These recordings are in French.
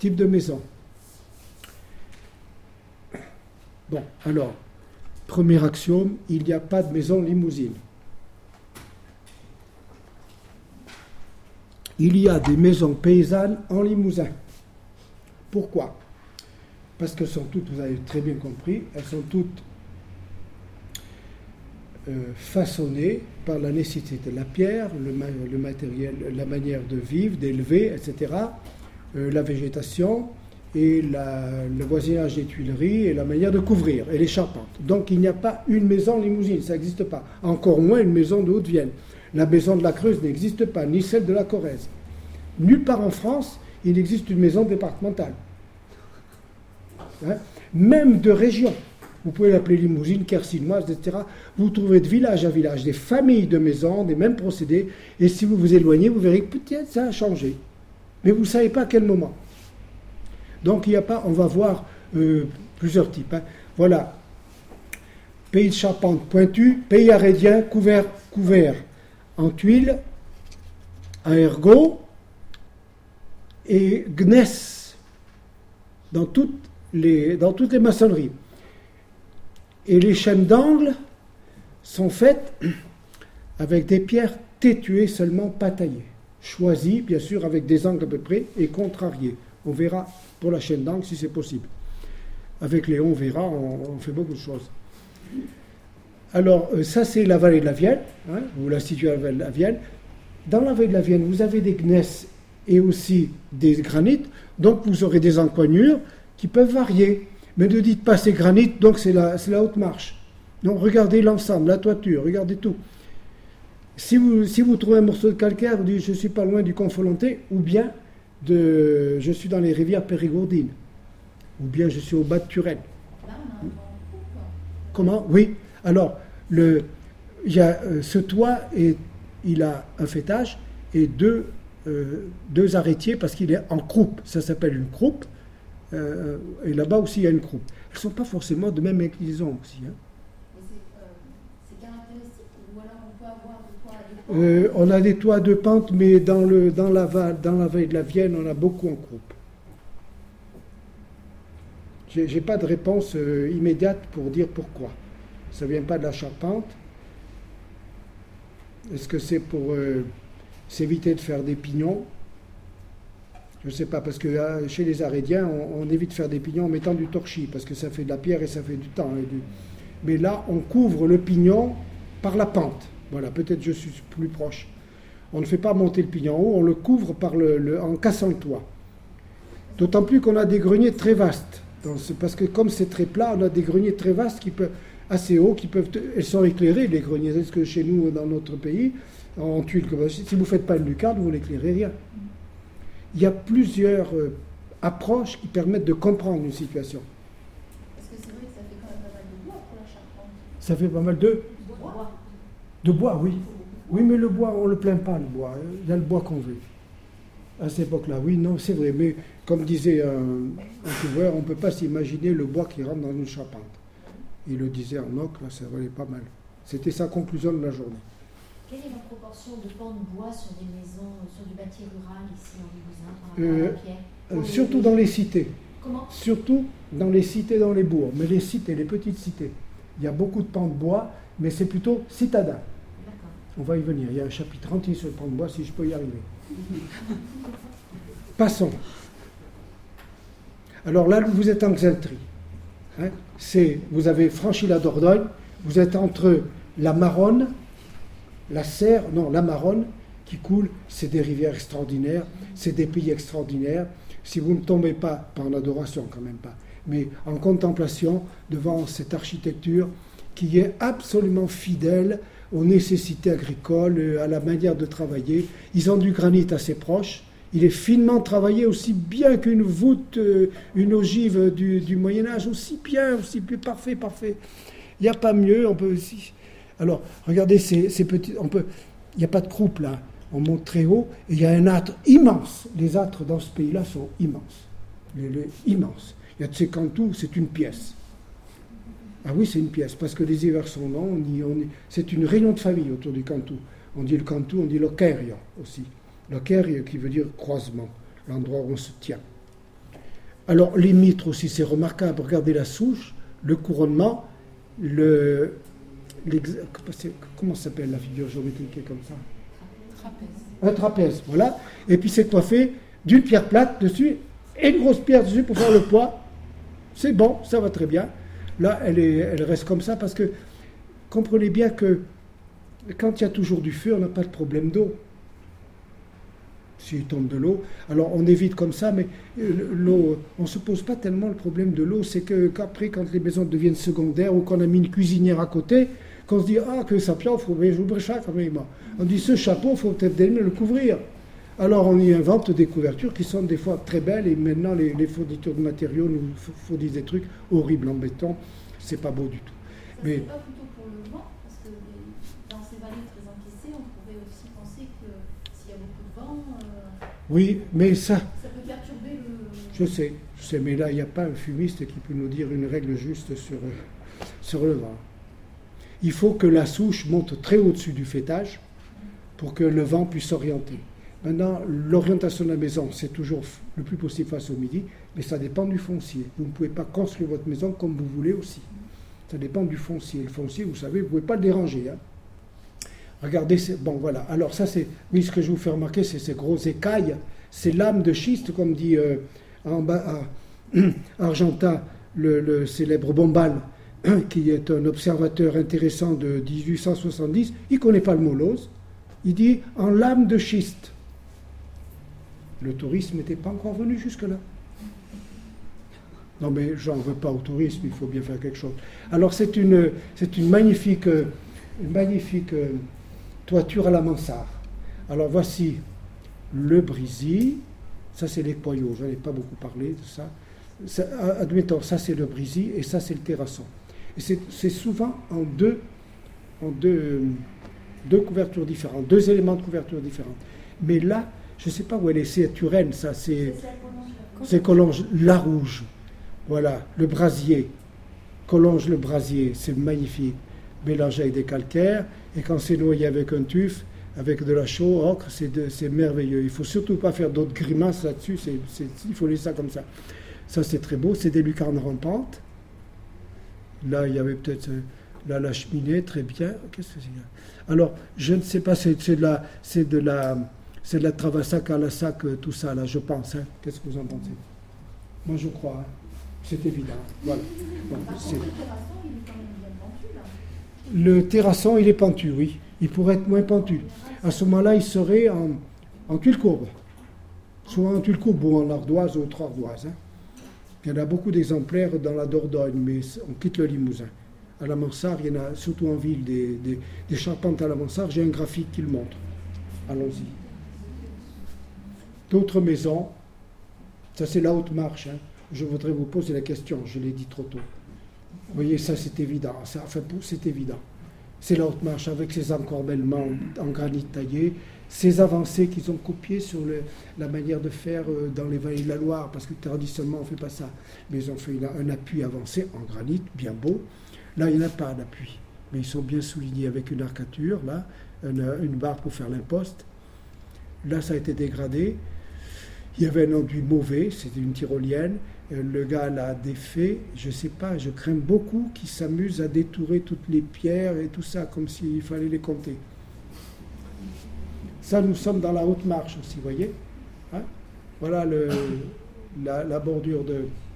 types de maisons. Bon, alors, premier axiome, il n'y a pas de maison limousine. Il y a des maisons paysannes en Limousin. Pourquoi ? Parce qu'elles sont toutes, vous avez très bien compris, elles sont toutes façonnées par la nécessité de la pierre, le matériel, la manière de vivre, d'élever, etc., la végétation et le voisinage des tuileries et la manière de couvrir, et les charpentes. Donc il n'y a pas une maison limousine, ça n'existe pas. Encore moins une maison de Haute-Vienne. La maison de la Creuse n'existe pas, ni celle de la Corrèze. Nulle part en France, il existe une maison départementale. Hein? Même de région. Vous pouvez l'appeler limousine, quercinoise, etc. Vous trouvez de village à village des familles de maisons, des mêmes procédés. Et si vous vous éloignez, vous verrez que peut-être ça a changé. Mais vous ne savez pas à quel moment. Donc il n'y a pas, on va voir plusieurs types. Hein. Voilà. Pays de charpente pointu, pays arédien couvert en tuiles, en ergot et gneiss dans toutes les maçonneries. Et les chaînes d'angle sont faites avec des pierres tétuées seulement, pas taillées. Choisies, bien sûr, avec des angles à peu près et contrariées. On verra pour la chaîne d'angle si c'est possible. Avec Léon, on verra, on fait beaucoup de choses. Alors, ça, c'est la vallée de la Vienne. Hein, vous la situez à la vallée de la Vienne. Dans la vallée de la Vienne, vous avez des gneiss et aussi des granites. Donc, vous aurez des encoignures qui peuvent varier. Mais ne dites pas c'est granit, donc c'est la haute marche. Donc, regardez l'ensemble, la toiture, regardez tout. Si vous trouvez un morceau de calcaire, vous dites je suis pas loin du Confolontais, ou bien je suis dans les rivières périgourdines, ou bien je suis au bas de Turenne. Là, on a un vent en coupe. Comment ? Oui. Alors, ce toit, il a un faîtage et deux arrêtiers parce qu'il est en croupe. Ça s'appelle une croupe. Et là-bas aussi, il y a une croupe. Elles ne sont pas forcément de même inclinaison aussi. Hein. C'est caractéristique ou alors on peut avoir des toits à deux pentes On a des toits à deux pentes, mais dans la vallée de la Vienne, on a beaucoup en croupe. J'ai pas de réponse immédiate pour dire pourquoi. Ça ne vient pas de la charpente. Est-ce que c'est pour s'éviter de faire des pignons ? Je ne sais pas, parce que chez les Arédiens, on évite de faire des pignons en mettant du torchis, parce que ça fait de la pierre et ça fait du temps. Mais là, on couvre le pignon par la pente. Voilà, peut-être je suis plus proche. On ne fait pas monter le pignon en haut, on le couvre en cassant le toit. D'autant plus qu'on a des greniers très vastes. Parce que comme c'est très plat, on a des greniers très vastes assez hauts, elles sont éclairées, les greniers. Est-ce que chez nous, dans notre pays, en tuiles, si vous ne faites pas une lucarne, vous n'éclairez rien. Il y a plusieurs approches qui permettent de comprendre une situation. Parce que c'est vrai que ça fait quand même pas mal de bois pour la charpente. Ça fait pas mal de bois, oui. Oui, mais le bois, on ne le plaint pas, le bois. Il y a le bois qu'on veut. À cette époque-là, oui, non, c'est vrai. Mais comme disait un couvreur, on ne peut pas s'imaginer le bois qui rentre dans une charpente. Il le disait en ocre, là, ça valait pas mal. C'était sa conclusion de la journée. Quelle est la proportion de pans de bois sur des maisons, sur du bâti rural ici en Limousin, par rapport à la pierre Surtout dans les cités. Comment ? Surtout dans les cités, dans les bourgs. Mais les cités, les petites cités. Il y a beaucoup de pans de bois, mais c'est plutôt citadin. D'accord. On va y venir. Il y a un chapitre entier sur le pan de bois, si je peux y arriver. Passons. Alors là, vous êtes en Xainterie. Hein, vous avez franchi la Dordogne, vous êtes entre la Maronne, la Maronne qui coule, c'est des rivières extraordinaires, c'est des pays extraordinaires. Si vous ne tombez pas en adoration, quand même pas, mais en contemplation devant cette architecture qui est absolument fidèle aux nécessités agricoles, à la manière de travailler. Ils ont du granit assez proche. Il est finement travaillé, aussi bien qu'une voûte, une ogive du Moyen-Âge, aussi bien, parfait. Il n'y a pas mieux, on peut aussi... Alors, regardez ces petits... Il n'y a pas de croupe là, on monte très haut, et il y a un âtre immense. Les âtres dans ce pays-là sont immenses. Immenses. Il y a de ces cantous, c'est une pièce. Ah oui, c'est une pièce, parce que les hivers sont longs, c'est une réunion de famille autour du cantou. On dit le cantou, on dit l'ocario aussi. L'ocario qui veut dire croisement, l'endroit où on se tient. Alors, les mitres aussi, c'est remarquable. Regardez la souche, le couronnement, comment s'appelle la figure géométrique qui est comme ça? Trapèze. Un trapèze, voilà. Et puis c'est coiffé d'une pierre plate dessus et une grosse pierre dessus pour faire le poids. C'est bon, ça va très bien. Là, elle reste comme ça parce que comprenez bien que quand il y a toujours du feu, on n'a pas de problème d'eau. S'il tombe de l'eau, alors on évite comme ça, mais l'eau, on ne se pose pas tellement le problème de l'eau, c'est qu'après, quand les maisons deviennent secondaires ou qu'on a mis une cuisinière à côté, qu'on se dit, ah, que ça pient, il faut ouvrir ça quand même. On dit, ce chapeau, il faut peut-être le couvrir. Alors on y invente des couvertures qui sont des fois très belles, et maintenant les fournitures de matériaux nous fournissent des trucs horribles en béton, c'est pas beau du tout. Ça mais c'est pas plutôt pour le vent, parce que dans ces vallées très encaissées, on pourrait aussi penser que s'il y a beaucoup de vent, oui, mais ça peut perturber le... Je sais, mais là il n'y a pas un fumiste qui peut nous dire une règle juste sur le vent. Il faut que la souche monte très au-dessus du fêtage pour que le vent puisse s'orienter. Maintenant, l'orientation de la maison, c'est toujours le plus possible face au midi, mais ça dépend du foncier. Vous ne pouvez pas construire votre maison comme vous voulez aussi. Ça dépend du foncier. Le foncier, vous savez, vous ne pouvez pas le déranger. Hein. Regardez, bon voilà. Alors ça, c'est, oui, ce que je vous fais remarquer, c'est ces gros écailles. C'est l'âme de schiste, comme dit Argentat, le célèbre Bombal, qui est un observateur intéressant de 1870. Il ne connaît pas le mot lose. Il dit en lame de schiste. Le tourisme n'était pas encore venu jusque-là. Non, mais j'en veux pas au tourisme, il faut bien faire quelque chose. Alors, c'est une magnifique toiture à la mansarde. Alors, voici le brésil. Ça, c'est les poyaux. Je n'en ai pas beaucoup parlé de ça. Admettons, ça, c'est le brésil et ça, c'est le terrasson. Et c'est souvent en deux couvertures différentes, deux éléments de couverture différents. Mais là, je ne sais pas où elle est, c'est Turenne, ça, c'est Collonges-la-Rouge. Voilà, le brasier. Collonges-le-Brasier, c'est magnifique. Mélangé avec des calcaires, et quand c'est noyé avec un tuf, avec de la chaux, ocre, c'est merveilleux. Il ne faut surtout pas faire d'autres grimaces là-dessus, il faut laisser ça comme ça. Ça, c'est très beau, c'est des lucarnes rampantes. Là, il y avait peut-être la cheminée, très bien. Qu'est-ce que c'est? Alors, je ne sais pas, c'est de la Travassac à la sac, tout ça, là, je pense. Hein. Qu'est-ce que vous en pensez? Moi, je crois. Hein. C'est évident. Voilà. Bon, le terrasson, il est pentu, oui. Il pourrait être moins pentu. À ce moment-là, il serait en tuile courbe. Soit en tuile courbe ou en ardoise ou autre ardoise. Hein. Il y en a beaucoup d'exemplaires dans la Dordogne, mais on quitte le Limousin. À la mansarde, il y en a surtout en ville des charpentes à la mansarde. J'ai un graphique qui le montre. Allons-y. D'autres maisons, ça c'est la haute marche. Hein. Je voudrais vous poser la question, je l'ai dit trop tôt. Vous voyez, ça c'est évident. C'est évident. C'est la haute marche avec ses encorbellements en granit taillé, ces avancées qu'ils ont copiées sur la manière de faire dans les vallées de la Loire, parce que traditionnellement on ne fait pas ça. Mais ils ont fait un appui avancé en granit, bien beau. Là, il n'y en a pas d'appui, mais ils sont bien soulignés avec une arcature, là, une barre pour faire l'imposte. Là, ça a été dégradé. Il y avait un enduit mauvais, c'était une tyrolienne. Le gars l'a défait. Je ne sais pas, je crains beaucoup qu'il s'amuse à détourer toutes les pierres et tout ça, comme s'il fallait les compter. Ça, nous sommes dans la haute marche aussi, vous voyez. Hein? Voilà la bordure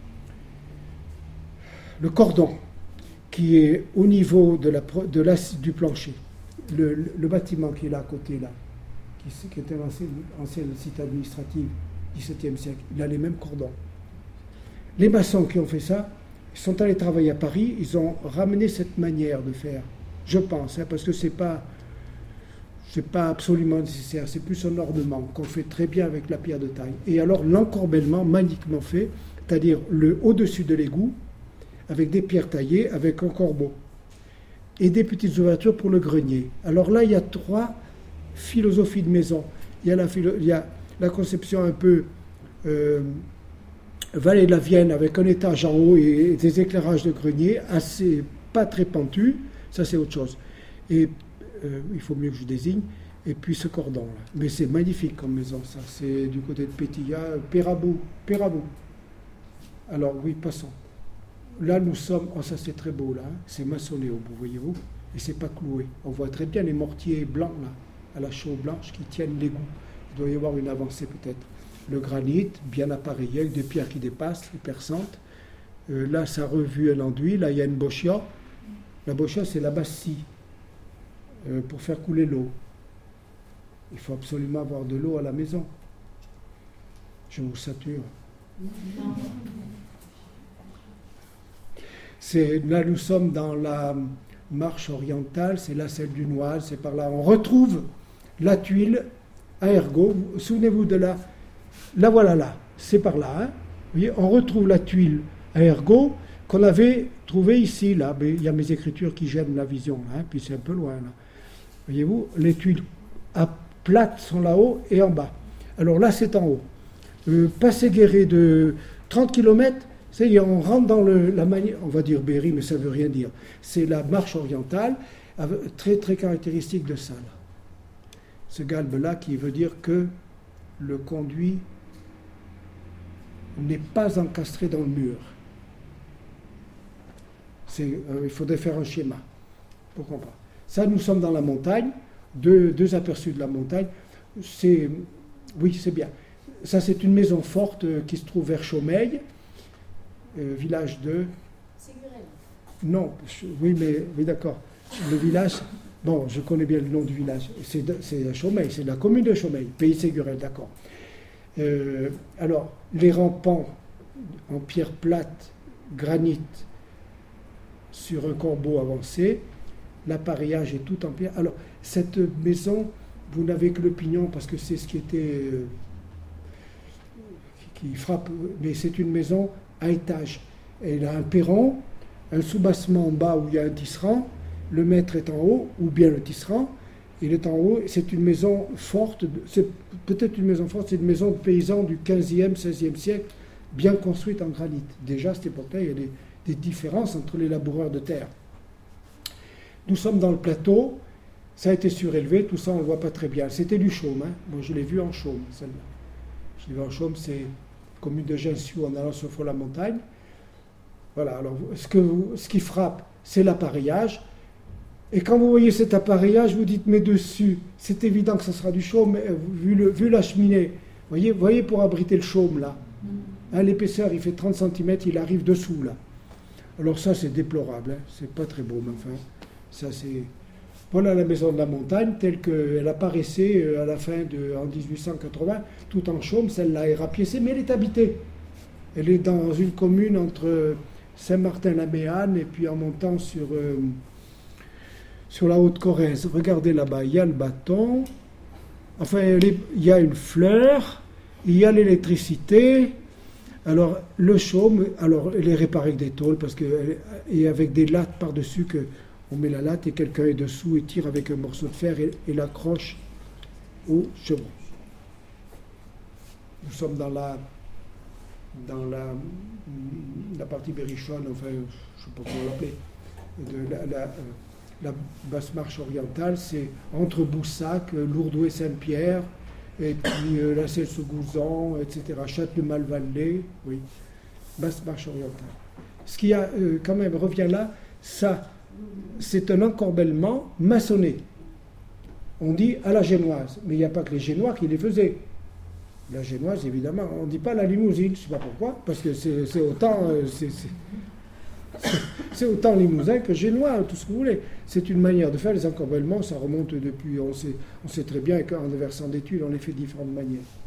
le cordon qui est au niveau du plancher. Le bâtiment qui est là à côté, là, qui était l'ancienne site administrative, 17e siècle, il a les mêmes cordons. Les maçons qui ont fait ça, ils sont allés travailler à Paris, ils ont ramené cette manière de faire, je pense, hein, parce que c'est pas absolument nécessaire, c'est plus un ornement qu'on fait très bien avec la pierre de taille. Et alors l'encorbellement magnifiquement fait, c'est-à-dire le au-dessus de l'égout, avec des pierres taillées, avec un corbeau, et des petites ouvertures pour le grenier. Alors là, il y a trois philosophies de maison. Il y a la conception un peu vallée de la Vienne, avec un étage en haut et des éclairages de grenier, assez pas très pentus, ça c'est autre chose. Et il faut mieux que je désigne, et puis ce cordon-là. Mais c'est magnifique comme maison, ça. C'est du côté de Pétilla, Pérabou. Alors oui, passons. Là, nous sommes, oh, ça c'est très beau là, hein. C'est maçonné au bout, voyez-vous, et c'est pas cloué. On voit très bien les mortiers blancs là, à la chaux blanche qui tiennent l'égout. Il doit y avoir une avancée peut-être. Le granit, bien appareillé, avec des pierres qui dépassent, les perçantes. Là, ça a revu un enduit, là il y a une bochia. La bochia, c'est la basse scie, pour faire couler l'eau. Il faut absolument avoir de l'eau à la maison. Je vous sature. Là, nous sommes dans la marche orientale, c'est là celle du Noise, c'est par là. On retrouve la tuile à Ergot. Souvenez-vous de la voilà là, c'est par là. Hein. Vous voyez, on retrouve la tuile à Ergot qu'on avait trouvée ici. Là. Mais il y a mes écritures qui gênent la vision, hein, puis c'est un peu loin. Là. Voyez-vous, les tuiles plates sont là-haut et en bas. Alors là, c'est en haut. Passé Guéret de 30 km, on rentre dans la manière, on va dire Berry, mais ça ne veut rien dire. C'est la marche orientale, très très caractéristique de ça. Là. Ce galbe-là qui veut dire que le conduit n'est pas encastré dans le mur. Il faudrait faire un schéma pour comprendre. Ça, nous sommes dans la montagne, deux aperçus de la montagne. Oui, c'est bien. Ça, c'est une maison forte qui se trouve vers Chaumeil, village de... Ségurel. Non, oui, d'accord. Le village, bon, je connais bien le nom du village. C'est à Chaumeil, c'est la commune de Chaumeil, pays Ségurel, d'accord. Alors, les rampants en pierre plate, granit, sur un corbeau avancé, l'appareillage est tout en pierre. Alors, cette maison, vous n'avez que le pignon parce que c'est ce qui était... qui frappe, mais c'est une maison à étage. Elle a un perron, un soubassement en bas où il y a un tisserand, le maître est en haut, ou bien le tisserand, il est en haut, c'est une maison forte, c'est peut-être une maison forte, c'est une maison de paysans du 15e, 16e siècle, bien construite en granit. Déjà, à cette époque-là, il y a des différences entre les laboureurs de terre. Nous sommes dans le plateau, ça a été surélevé, tout ça on ne le voit pas très bien. C'était du Chaume, hein. Moi je l'ai vu en Chaume, celle-là. Je l'ai vu en Chaume, c'est commune de Gensiou en allant sur la montagne. Voilà, alors ce qui frappe, c'est l'appareillage. Et quand vous voyez cet appareillage, vous dites, mais dessus, c'est évident que ce sera du chaume, mais vu la cheminée, voyez pour abriter le chaume là. Hein, l'épaisseur, il fait 30 cm, il arrive dessous là. Alors ça, c'est déplorable, hein. C'est pas très beau, mais enfin, ça c'est... Voilà la maison de la montagne, telle qu'elle apparaissait en 1880, tout en chaume, celle-là est rapiécée, mais elle est habitée. Elle est dans une commune entre Saint-Martin-la-Méanne et puis en montant sur la Haute-Corrèze. Regardez là-bas, il y a le bâton, enfin il y a une fleur, il y a l'électricité. Alors le chaume, alors elle est réparée avec des tôles et avec des lattes par-dessus on met la latte et quelqu'un est dessous et tire avec un morceau de fer et l'accroche au chevron. Nous sommes dans la partie berrichonne, enfin, je ne sais pas comment l'appeler, la basse marche orientale, c'est entre Boussac, Lourdoux et Saint-Pierre, et puis la Celle-sous-Gouzan, etc., Châtelet-Malvalais, oui, basse marche orientale. Ce qui a quand même revient là, ça, c'est un encorbellement maçonné. On dit à la génoise, mais il n'y a pas que les Génois qui les faisaient. La génoise, évidemment, on ne dit pas la limousine, je ne sais pas pourquoi, parce que c'est autant, c'est autant limousin que génois, tout ce que vous voulez. C'est une manière de faire les encorbellements, ça remonte depuis, on sait très bien qu'en versant des tuiles, on les fait de différentes manières.